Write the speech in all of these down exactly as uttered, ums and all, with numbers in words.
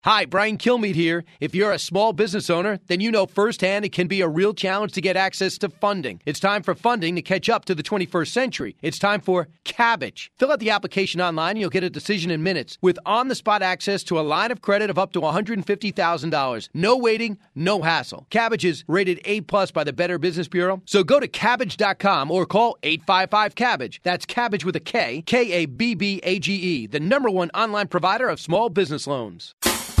Hi, Brian Kilmeade here. If you're a small business owner, then you know firsthand it can be a real challenge to get access to funding. It's time for funding to catch up to the twenty-first century. It's time for Kabbage. Fill out the application online and you'll get a decision in minutes with on-the-spot access to a line of credit of up to one hundred fifty thousand dollars. No waiting, no hassle. Kabbage is rated A plus by the Better Business Bureau. So go to Kabbage dot com or call eight five five, Kabbage. That's Kabbage with a K, K A B B A G E, the number one online provider of small business loans.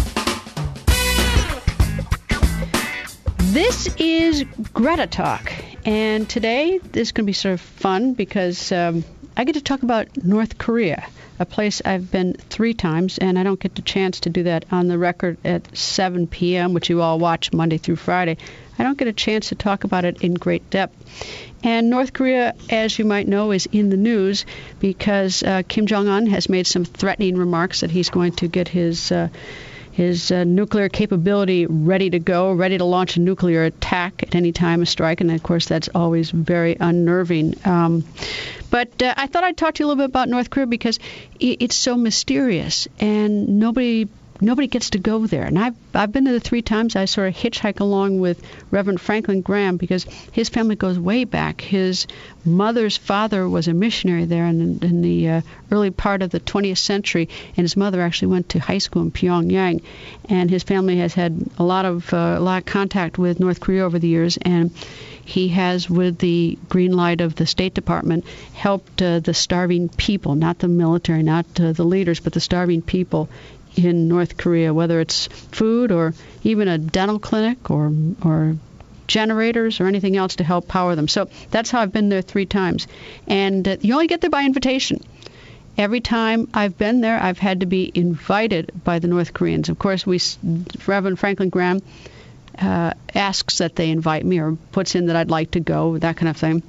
This is Greta Talk, and today this is going to be sort of fun because um, I get to talk about North Korea, a place I've been three times, and I don't get the chance to do that on the record at seven p.m., which you all watch Monday through Friday. I don't get a chance to talk about it in great depth. And North Korea, as you might know, is in the news because uh, Kim Jong-un has made some threatening remarks that he's going to get his... Uh, his uh, nuclear capability ready to go, ready to launch a nuclear attack at any time, a strike. And, of course, that's always very unnerving. Um, but uh, I thought I'd talk to you a little bit about North Korea because it's so mysterious and nobody nobody gets to go there. And I've, I've been there three times. I sort of hitchhike along with Reverend Franklin Graham because his family goes way back. His mother's father was a missionary there in, in the uh, early part of the twentieth century, and his mother actually went to high school in Pyongyang. And his family has had a lot of uh, a lot of contact with North Korea over the years, and he has, with the green light of the State Department, helped uh, the starving people, not the military, not uh, the leaders, but the starving people in North Korea, whether it's food or even a dental clinic or or generators or anything else to help power them. So that's how I've been there three times. And uh, you only get there by invitation. Every time I've been there, I've had to be invited by the North Koreans. Of course, we, Reverend Franklin Graham uh, asks that they invite me or puts in that I'd like to go, that kind of thing.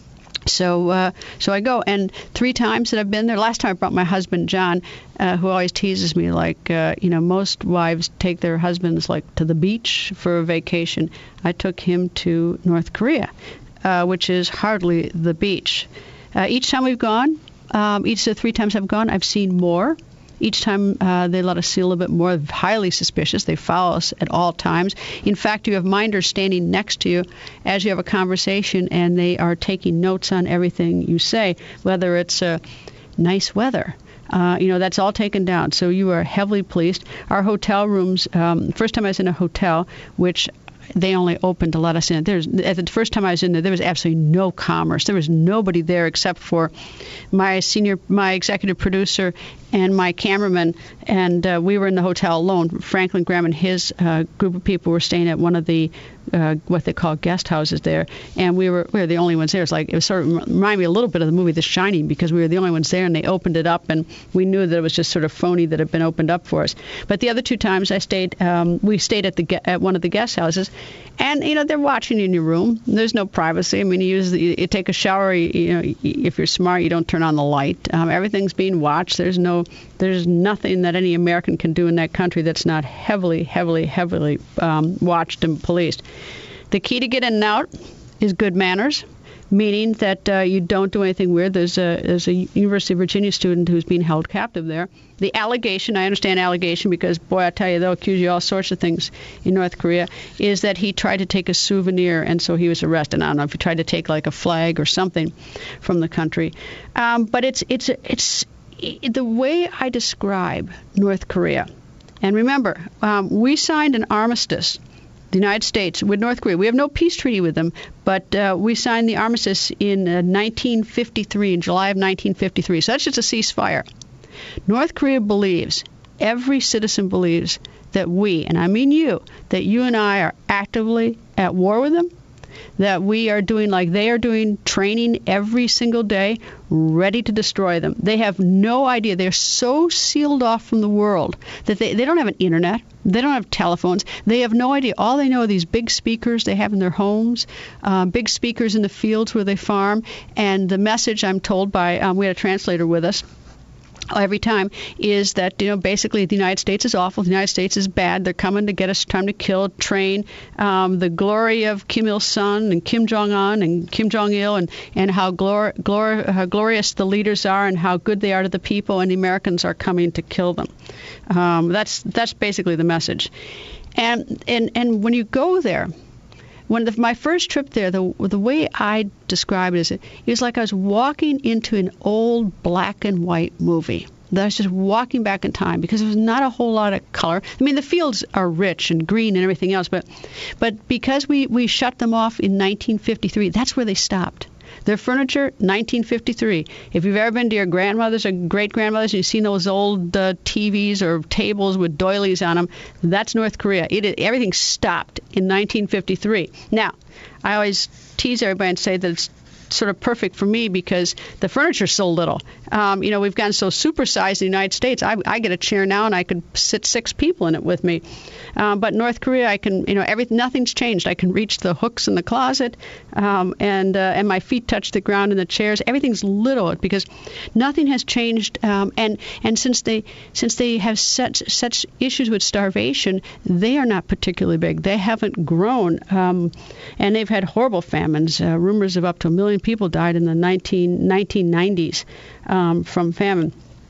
So uh, so I go, and three times that I've been there, last time I brought my husband, John, uh, who always teases me, like, uh, you know, most wives take their husbands, like, to the beach for a vacation. I took him to North Korea, uh, which is hardly the beach. Uh, each time we've gone, um, each of the three times I've gone, I've seen more. Each time uh, they let us see a little bit more. Highly suspicious. They follow us at all times. In fact, you have minders standing next to you as you have a conversation, and they are taking notes on everything you say, whether it's uh, nice weather. Uh, you know, that's all taken down. So you are heavily policed. Our hotel rooms, um, first time I was in a hotel, which they only opened to let us in. There's, at the first time I was in there, there was absolutely no commerce. There was nobody there except for my senior, my executive producer and my cameraman, and uh, we were in the hotel alone. Franklin Graham and his uh, group of people were staying at one of the uh, what they call guest houses there, and we were we were the only ones there. It's like it was sort of reminded me a little bit of the movie The Shining because we were the only ones there, and they opened it up, and we knew that it was just sort of phony that it had been opened up for us. But the other two times I stayed, um, we stayed at the at one of the guest houses, and you know they're watching in your room. There's no privacy. I mean, you use the, you take a shower. You, you know, if you're smart, you don't turn on the light. Um, everything's being watched. There's no There's nothing that any American can do in that country that's not heavily, heavily, heavily um, watched and policed. The key to get in and out is good manners, meaning that uh, you don't do anything weird. There's a, there's a University of Virginia student who's being held captive there. The allegation, I understand allegation because, boy, I tell you, they'll accuse you of all sorts of things in North Korea, is that he tried to take a souvenir, and so he was arrested. I don't know if he tried to take, like, a flag or something from the country. Um, but it's it's it's... the way I describe North Korea, and remember, um, we signed an armistice, the United States, with North Korea. We have no peace treaty with them, but uh, we signed the armistice in uh, nineteen fifty-three, in July of nineteen fifty-three. So that's just a ceasefire. North Korea believes, every citizen believes, that we, and I mean you, that you and I are actively at war with them, that we are doing like they are doing, training every single day, ready to destroy them. They have no idea. They're so sealed off from the world that they, they don't have an internet. They don't have telephones. They have no idea. All they know are these big speakers they have in their homes, uh, big speakers in the fields where they farm, and the message I'm told by, um, we had a translator with us, every time is that, you know, basically the United States is awful, the United States is bad, they're coming to get us, trying to kill, train, um, the glory of Kim Il-sung and Kim Jong-un and Kim Jong-il, and, and how, glor- glor- how glorious the leaders are and how good they are to the people, and the Americans are coming to kill them. Um, that's that's basically the message. And and, and when you go there, When the, my first trip there, the the way I describe it is, it, it was like I was walking into an old black and white movie. That I was just walking back in time because there was not a whole lot of color. I mean, the fields are rich and green and everything else, but but because we, we shut them off in nineteen fifty-three, that's where they stopped. Their furniture, nineteen fifty-three. If you've ever been to your grandmother's or great-grandmother's and you've seen those old uh, T Vs or tables with doilies on them, that's North Korea. It, everything stopped in nineteen fifty-three. Now, I always tease everybody and say that it's sort of perfect for me because the furniture's so little. Um, you know, we've gotten so supersized in the United States. I, I get a chair now and I could sit six people in it with me. Um, but North Korea, I can, you know, every, nothing's changed. I can reach the hooks in the closet, um, and uh, and my feet touch the ground in the chairs. Everything's little because nothing has changed. Um, and and since they since they have such such issues with starvation, they are not particularly big. They haven't grown, um, and they've had horrible famines. Uh, rumors of up to a million people died in the nineteen nineties um, from famine.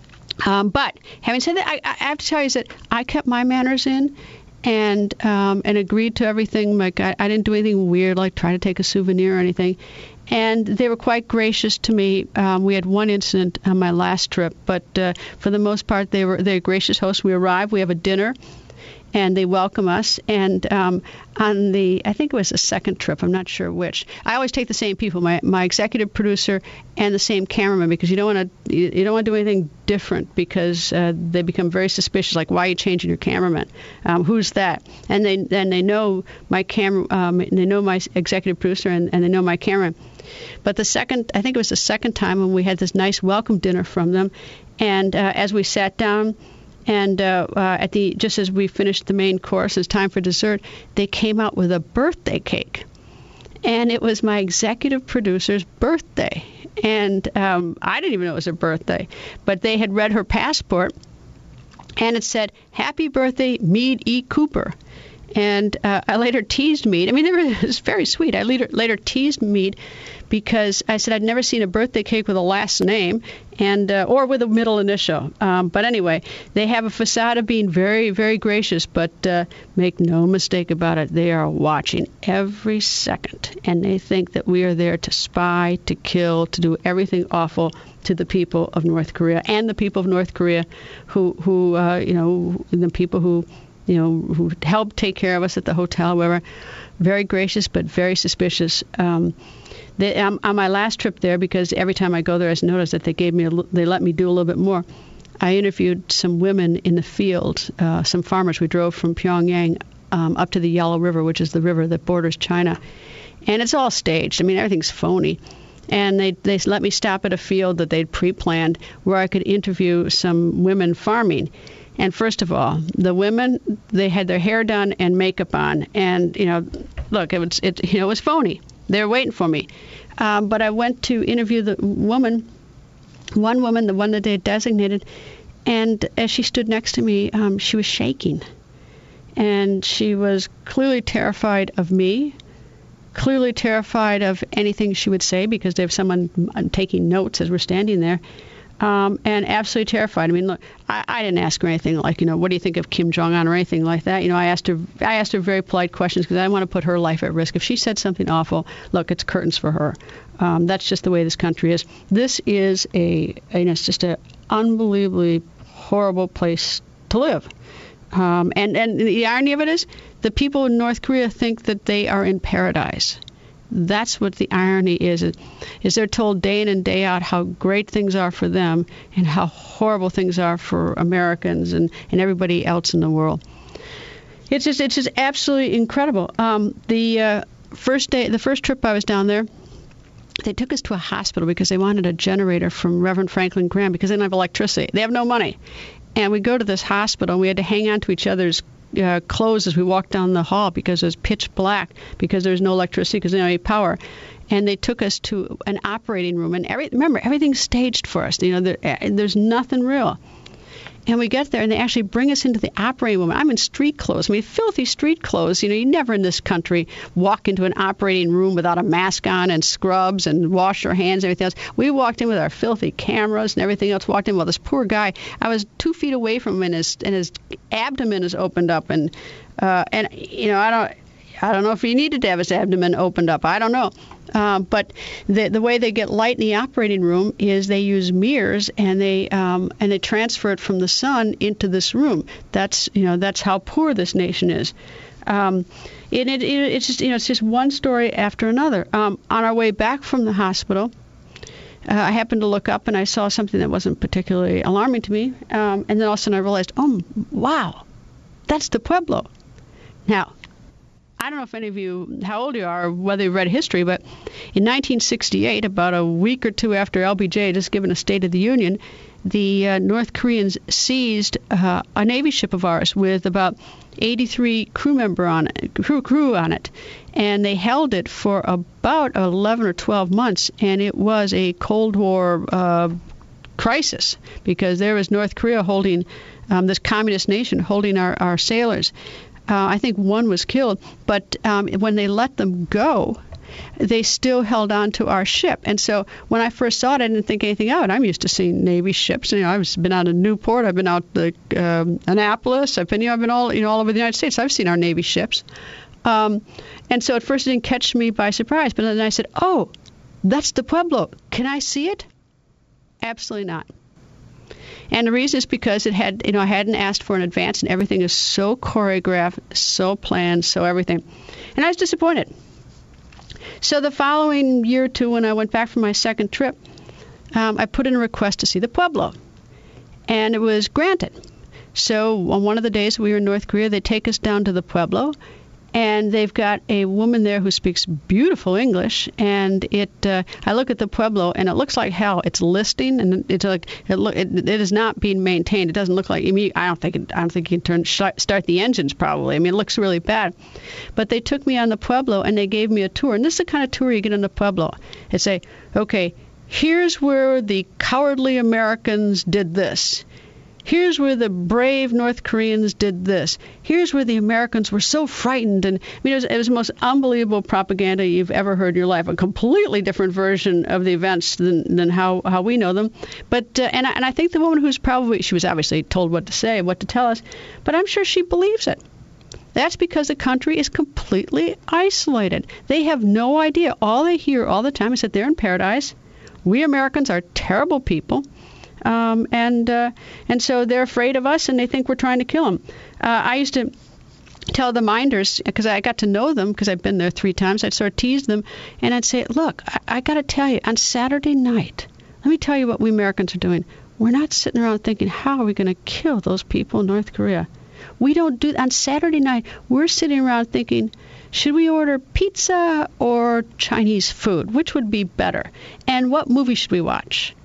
Um, but having said that, I, I have to tell you is that I kept my manners in and um, and agreed to everything. Like I, I didn't do anything weird, like try to take a souvenir or anything. And they were quite gracious to me. Um, we had one incident on my last trip, but uh, for the most part, they were they're gracious hosts. We arrive, we have a dinner, and they welcome us. And um, on the, I think it was the second trip, I'm not sure which. I always take the same people, my my executive producer and the same cameraman, because you don't want to you don't want to do anything different because uh, they become very suspicious. Like, why are you changing your cameraman? Um, who's that? And they and they know my camera, um, they know my executive producer, and, and they know my cameraman. But the second, I think it was the second time when we had this nice welcome dinner from them, and uh, as we sat down. And uh, uh, at the just as we finished the main course, it's time for dessert, they came out with a birthday cake. And it was my executive producer's birthday. And um, I didn't even know it was her birthday. But they had read her passport, and it said, "Happy birthday, Meade E. Cooper." And uh, I later teased Meade. I mean, it was very sweet. I later, later teased Meade because I said I'd never seen a birthday cake with a last name and uh, or with a middle initial. Um, but anyway, they have a facade of being very, very gracious, but uh, make no mistake about it, they are watching every second, and they think that we are there to spy, to kill, to do everything awful to the people of North Korea and the people of North Korea who, who uh, you know, the people who you know, who helped take care of us at the hotel, whatever. Very gracious, but very suspicious. Um, they, um, on my last trip there, because every time I go there, I noticed that they gave me, a, they let me do a little bit more. I interviewed some women in the field, uh, some farmers. We drove from Pyongyang um, up to the Yellow River, which is the river that borders China, and it's all staged. I mean, everything's phony. And they they let me stop at a field that they'd pre-planned where I could interview some women farming. And first of all, the women, they had their hair done and makeup on. And, you know, look, it was, it, you know, it was phony. They were waiting for me. Um, but I went to interview the woman, one woman, the one that they had designated. And as she stood next to me, um, she was shaking. And she was clearly terrified of me, clearly terrified of anything she would say because they have someone taking notes as we're standing there. Um, and absolutely terrified. I mean, look, I, I didn't ask her anything like, you know, what do you think of Kim Jong-un or anything like that. You know, I asked her, I asked her very polite questions because I didn't want to put her life at risk. If she said something awful, look, it's curtains for her. Um, that's just the way this country is. This is a, you know, it's just an unbelievably horrible place to live. Um, and, and the irony of it is, the people in North Korea think that they are in paradise. That's what the irony is, is they're told day in and day out how great things are for them and how horrible things are for Americans and, and everybody else in the world. It's just, it's just absolutely incredible. Um, the uh, first day, the first trip I was down there, they took us to a hospital because they wanted a generator from Reverend Franklin Graham because they don't have electricity. They have no money. And we go to this hospital, and we had to hang on to each other's uh, clothes as we walked down the hall because it was pitch black because there was no electricity because there was no power. And they took us to an operating room. And every, remember, everything's staged for us. You know, there, there's nothing real. And we get there, and they actually bring us into the operating room. I'm in street clothes. I mean, filthy street clothes. You know, you never in this country walk into an operating room without a mask on and scrubs and wash your hands and everything else. We walked in with our filthy cameras and everything else. Walked in with this poor guy. I was two feet away from him, and his and his abdomen is opened up. And uh, and you know, I don't. I don't know if he needed to have his abdomen opened up. I don't know. Uh, but the the way they get light in the operating room is they use mirrors and they um, and they transfer it from the sun into this room. That's you know that's how poor this nation is. Um, and it, it it's just you know it's just one story after another. Um, on our way back from the hospital, uh, I happened to look up and I saw something that wasn't particularly alarming to me. Um, and then all of a sudden I realized, oh wow, that's the Pueblo. Now, I don't know if any of you, how old you are, or whether you've read history, but in nineteen sixty-eight, about a week or two after L B J had just given a State of the Union, the uh, North Koreans seized uh, a Navy ship of ours with about eighty-three crew member on it, crew crew on it, and they held it for about eleven or twelve months, and it was a Cold War uh, crisis because there was North Korea holding um, this communist nation holding our, our sailors. Uh, I think one was killed, but um, when they let them go, they still held on to our ship. And so when I first saw it, I didn't think anything of it. I'm used to seeing Navy ships. You know, I've been out of Newport. I've been out to um, Annapolis. I've been, you know, I've been all, you know, all over the United States. I've seen our Navy ships. Um, and so at first it didn't catch me by surprise. But then I said, oh, that's the Pueblo. Can I see it? Absolutely not. And the reason is because it had, you know, I hadn't asked for an advance, and everything is so choreographed, so planned, so everything. And I was disappointed. So the following year or two, when I went back from my second trip, um, I put in a request to see the Pueblo, and it was granted. So on one of the days we were in North Korea, they take us down to the Pueblo, and they've got a woman there who speaks beautiful English. And it, uh, I look at the Pueblo, and it looks like hell. It's listing, and it's like it, look, it, it is not being maintained. It doesn't look like. I mean, I don't think. It, I don't think you can turn start the engines probably. I mean, it looks really bad. But they took me on the Pueblo, and they gave me a tour. And this is the kind of tour you get on the Pueblo. They say, okay, here's where the cowardly Americans did this. Here's where the brave North Koreans did this. Here's where the Americans were so frightened. And I mean, it was, it was the most unbelievable propaganda you've ever heard in your life. A completely different version of the events than, than how, how we know them. But uh, and I, and I think the woman who's probably, she was obviously told what to say, what to tell us, but I'm sure she believes it. That's because the country is completely isolated. They have no idea. All they hear all the time is that they're in paradise. We Americans are terrible people. Um, and uh, and so they're afraid of us, and they think we're trying to kill them. Uh, I used to tell the minders, because I got to know them, because I've been there three times, I'd sort of tease them, and I'd say, look, I, I got to tell you, on Saturday night, let me tell you what we Americans are doing. We're not sitting around thinking, how are we going to kill those people in North Korea? We don't do, on Saturday night, we're sitting around thinking, should we order pizza or Chinese food? Which would be better? And what movie should we watch?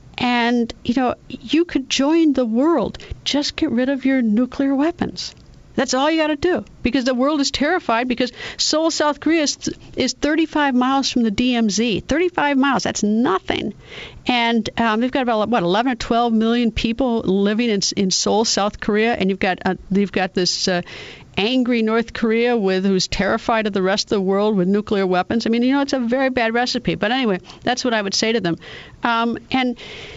And, you know, you could join the world. Just get rid of your nuclear weapons. That's all you got to do, because the world is terrified, because Seoul, South Korea is, is thirty-five miles from the D M Z. thirty-five miles, that's nothing. And um, they've got about, what, eleven or twelve million people living in, in Seoul, South Korea, and you've got uh, you've got this uh, angry North Korea with who's terrified of the rest of the world with nuclear weapons. I mean, you know, it's a very bad recipe. But anyway, that's what I would say to them. Um, and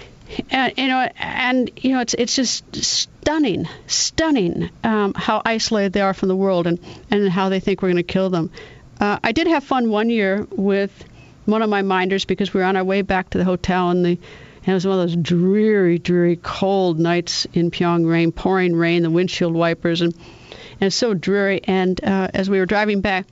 Uh, you know, and you know, it's it's just stunning, stunning um, how isolated they are from the world, and, and how they think we're going to kill them. Uh, I did have fun one year with one of my minders, because we were on our way back to the hotel, and the and it was one of those dreary, dreary, cold nights in Pyongyang, rain, pouring rain, the windshield wipers, and and it's so dreary. And uh, as we were driving back,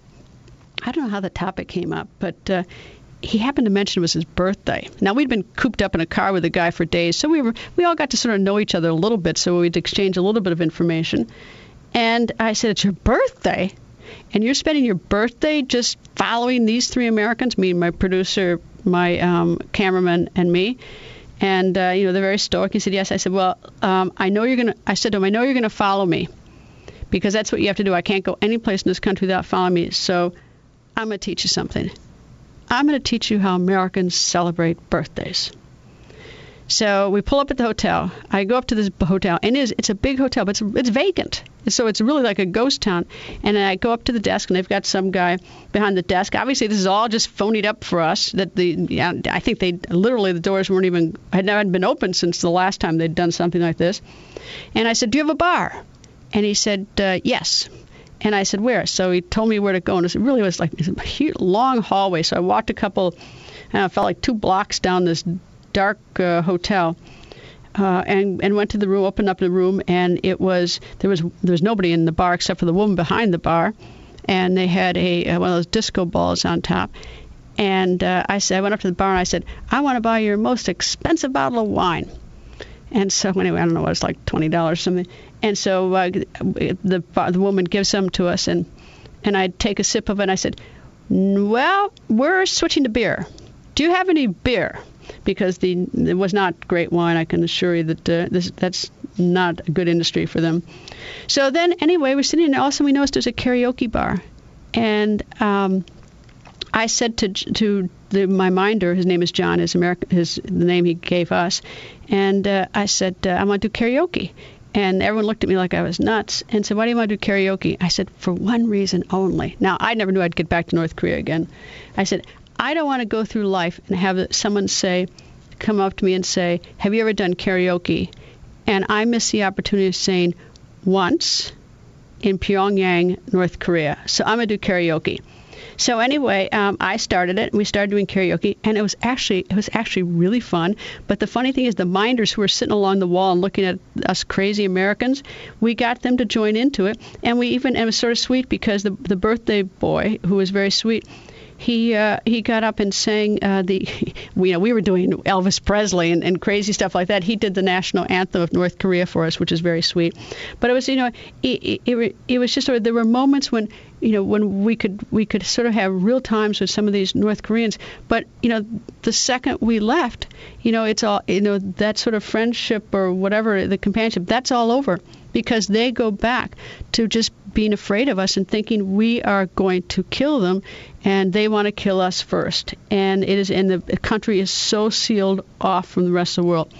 I don't know how the topic came up, but uh, he happened to mention it was his birthday. Now, we'd been cooped up in a car with a guy for days, so we were we all got to sort of know each other a little bit, so we'd exchange a little bit of information. And I said, it's your birthday? And you're spending your birthday just following these three Americans, me, my producer, my um, cameraman, and me? And, uh, you know, they're very stoic. He said, yes. I said, well, um, I know you're going to, I said to him, I know you're going to follow me, because that's what you have to do. I can't go any place in this country without following me. So I'm going to teach you something. I'm going to teach you how Americans celebrate birthdays. So we pull up at the hotel. I go up to this hotel, and it is, it's a big hotel, but it's, it's vacant. So it's really like a ghost town. And I go up to the desk, and they've got some guy behind the desk. Obviously, this is all just phonied up for us. That the yeah, I think they literally the doors weren't even had never been opened since the last time they'd done something like this. And I said, "Do you have a bar?" And he said, uh, "Yes." And I said, "Where?" So he told me where to go, and it really was like a huge, long hallway. So I walked a couple, I felt like two blocks down this dark uh, hotel, uh, and and went to the room, opened up the room, and it was there was there was nobody in the bar except for the woman behind the bar, and they had a uh, one of those disco balls on top. And uh, I said, I went up to the bar and I said, "I want to buy your most expensive bottle of wine." And so anyway, I don't know, it was like twenty dollars or something. And so uh, the the woman gives some to us, and and I take a sip of it, and I said, "Well, we're switching to beer. Do you have any beer?" Because the it was not great wine. I can assure you that uh, this, that's not a good industry for them. So then, anyway, we're sitting there. All of a sudden, we noticed there's a karaoke bar. And um, I said to to the, my minder, his name is John, his, American, his the name he gave us, and uh, I said, uh, I want to do karaoke. And everyone looked at me like I was nuts and said, "Why do you want to do karaoke?" I said, "For one reason only." Now, I never knew I'd get back to North Korea again. I said, I don't want to go through life and have someone say, come up to me and say, "Have you ever done karaoke?" And I missed the opportunity of saying once in Pyongyang, North Korea. So I'm going to do karaoke. So anyway, um, I started it, and we started doing karaoke, and it was actually it was actually really fun. But the funny thing is, the minders who were sitting along the wall and looking at us crazy Americans, we got them to join into it, and we even and it was sort of sweet because the the birthday boy, who was very sweet, he uh, he got up and sang uh, the, we, you know, we were doing Elvis Presley and, and crazy stuff like that. He did the national anthem of North Korea for us, which is very sweet. But it was, you know, it it, it was just sort of, there were moments when, you know, when we could we could sort of have real times with some of these North Koreans. But, you know, the second we left, you know, it's all, you know, that sort of friendship or whatever, the companionship, that's all over, because they go back to just being afraid of us and thinking we are going to kill them, and they want to kill us first. And it is, and the country is so sealed off from the rest of the world.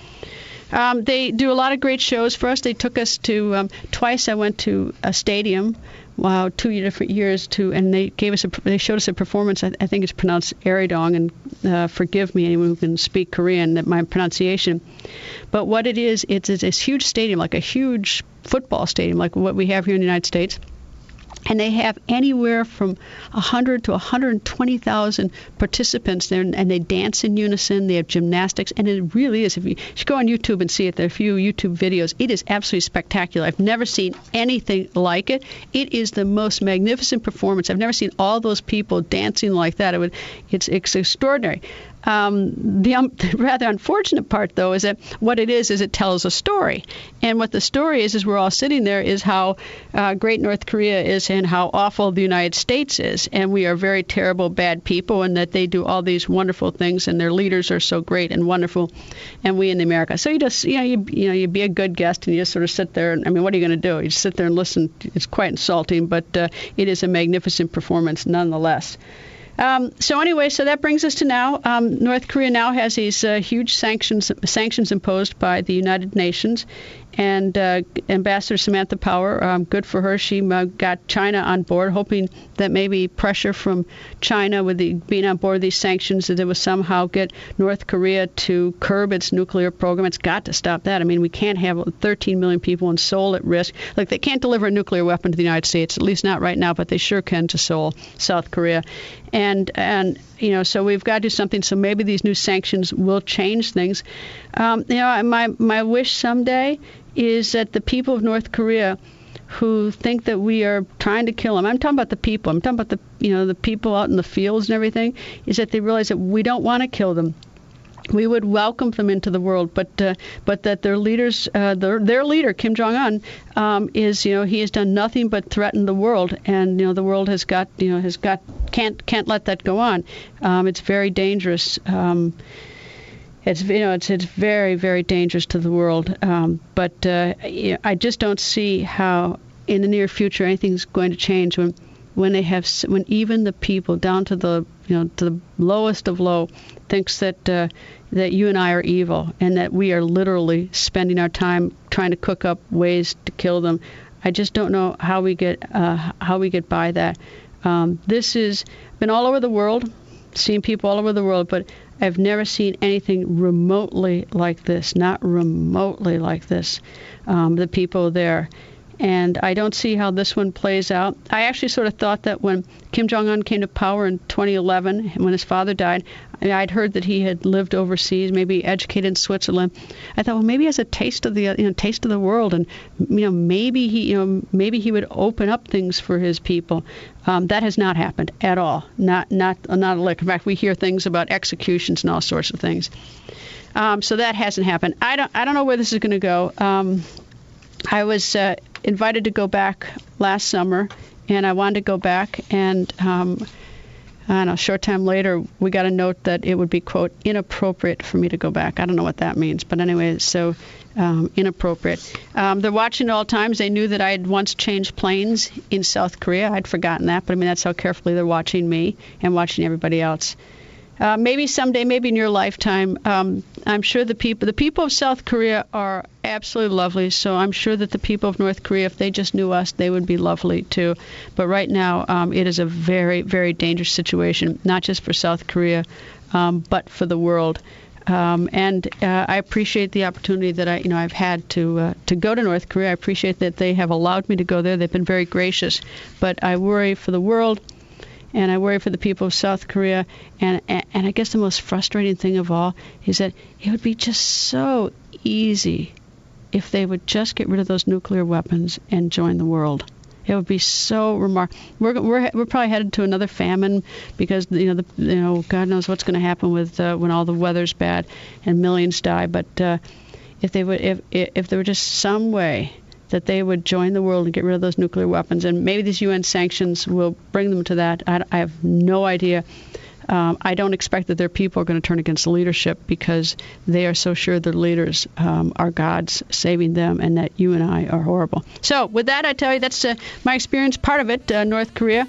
Um, they do a lot of great shows for us. They took us to um, twice. I went to a stadium, wow, two different years to, and they gave us a, they showed us a performance. I, I think it's pronounced Aridong, and uh, forgive me, anyone who can speak Korean, that my pronunciation. But what it is, it's, it's this huge stadium, like a huge football stadium, like what we have here in the United States. And they have anywhere from one hundred to one hundred twenty thousand participants there, and they dance in unison. They have gymnastics, and it really is. If you, you should go on YouTube and see it, there are a few YouTube videos. It is absolutely spectacular. I've never seen anything like it. It is the most magnificent performance. I've never seen all those people dancing like that. It would, it's, it's extraordinary. Um, the, um, the rather unfortunate part, though, is that what it is is it tells a story. And what the story is, is we're all sitting there, is how uh, great North Korea is and how awful the United States is. And we are very terrible, bad people, and that they do all these wonderful things, and their leaders are so great and wonderful, and we in America. So you just, you know, you, you know, you be a good guest, and you just sort of sit there. And, I mean, what are you going to do? You just sit there and listen. It's quite insulting, but uh, it is a magnificent performance nonetheless. Um, so anyway, so that brings us to now. Um, North Korea now has these uh, huge sanctions sanctions imposed by the United Nations. And uh, Ambassador Samantha Power, um, good for her. She uh, got China on board, hoping that maybe pressure from China with the, being on board these sanctions, that it would somehow get North Korea to curb its nuclear program. It's got to stop that. I mean, we can't have thirteen million people in Seoul at risk. Look, they can't deliver a nuclear weapon to the United States, at least not right now, but they sure can to Seoul, South Korea. And, and you know, so we've got to do something. So maybe these new sanctions will change things. Um, you know, my, my wish someday is that the people of North Korea who think that we are trying to kill them, I'm talking about the people, I'm talking about the, you know, the people out in the fields and everything, is that they realize that we don't want to kill them. We would welcome them into the world, but uh, but that their leaders, uh, their, their leader, Kim Jong-un, um, is, you know, he has done nothing but threaten the world, and, you know, the world has got, you know, has got, can't can't let that go on. Um, it's very dangerous. Um, It's, you know, it's it's very, very dangerous to the world. Um, but uh, I just don't see how in the near future anything's going to change when when they have when even the people down to the you know to the lowest of low thinks that uh, that you and I are evil and that we are literally spending our time trying to cook up ways to kill them. I just don't know how we get uh, how we get by that. Um, this has been all over the world, seen people all over the world, but I've never seen anything remotely like this, not remotely like this. Um, the people there. And I don't see how this one plays out. I actually sort of thought that when Kim Jong-un came to power in twenty eleven, when his father died, I mean, I'd heard that he had lived overseas, maybe educated in Switzerland. I thought, well, maybe he has a taste of the you know taste of the world, and you know maybe he you know maybe he would open up things for his people. Um, that has not happened at all. Not not not a lick. In fact, we hear things about executions and all sorts of things. Um, so that hasn't happened. I don't I don't know where this is going to go. Um, I was uh, invited to go back last summer, and I wanted to go back, and um, I don't know, a short time later, we got a note that it would be, quote, inappropriate for me to go back. I don't know what that means, but anyway, so um, inappropriate. Um, they're watching at all times. They knew that I had once changed planes in South Korea. I'd forgotten that, but I mean, that's how carefully they're watching me and watching everybody else. Uh, maybe someday, maybe in your lifetime, um, I'm sure the people, the people of South Korea are absolutely lovely. So I'm sure that the people of North Korea, if they just knew us, they would be lovely too. But right now, um, it is a very, very dangerous situation, not just for South Korea, um, but for the world. Um, and uh, I appreciate the opportunity that I, you know, I've had to uh, to go to North Korea. I appreciate that they have allowed me to go there. They've been very gracious. But I worry for the world. And I worry for the people of South Korea. And, and and I guess the most frustrating thing of all is that it would be just so easy if they would just get rid of those nuclear weapons and join the world. It would be so remarkable. We're we're we're probably headed to another famine because you know the you know God knows what's going to happen with uh, when all the weather's bad and millions die. But uh, if they would if if there were just some way that they would join the world and get rid of those nuclear weapons. And maybe these U N sanctions will bring them to that. I, I have no idea. Um, I don't expect that their people are going to turn against the leadership because they are so sure their leaders um, are God's saving them and that you and I are horrible. So with that, I tell you, that's uh, my experience, part of it, uh, North Korea.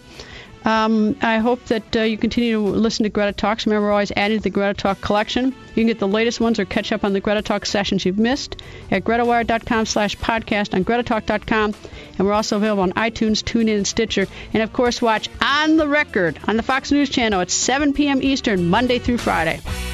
Um, I hope that uh, you continue to listen to Greta Talks. Remember, we're always adding to the Greta Talk collection. You can get the latest ones or catch up on the Greta Talk sessions you've missed at GretaWire.com slash podcast on GretaTalk dot com. And we're also available on iTunes, TuneIn, and Stitcher. And, of course, watch On the Record on the Fox News Channel at seven p.m. Eastern, Monday through Friday.